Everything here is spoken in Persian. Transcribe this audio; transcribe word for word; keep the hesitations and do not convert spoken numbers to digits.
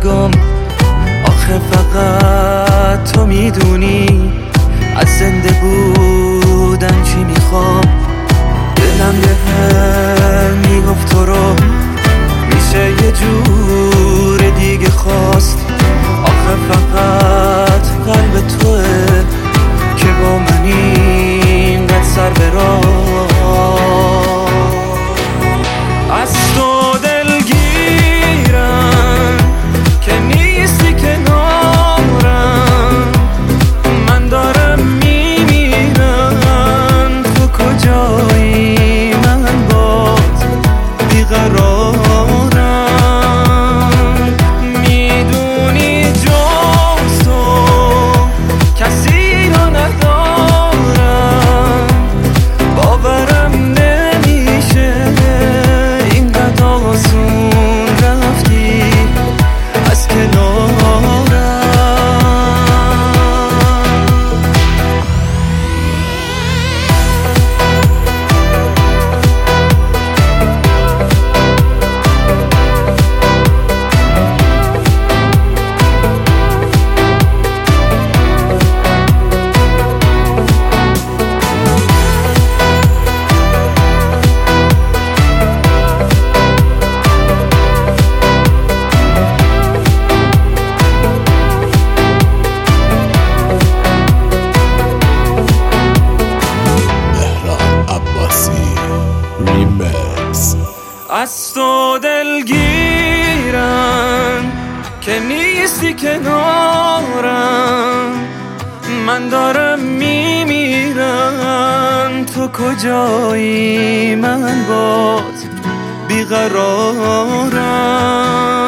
مرگم. آخه فقط تو میدونی از زنده بودن چی میخوام. دلم به هم میگفت تو رو میشه یه جور دیگه خواست. آخه فقط قلب توه که با من اینقدر سر به راه. از تو دلگیرم که نیستی کنارم، من دارم میمیرم. تو کجایی من باز بیقرارم. میدونی جز تو کسی رو ندارم. باورم نمیشه اینقدر آسون رفتی از کنارم. از تو دلگیرم که نیستی کنارم، من دارم میمیرم. تو کجایی من باز بیقرارم.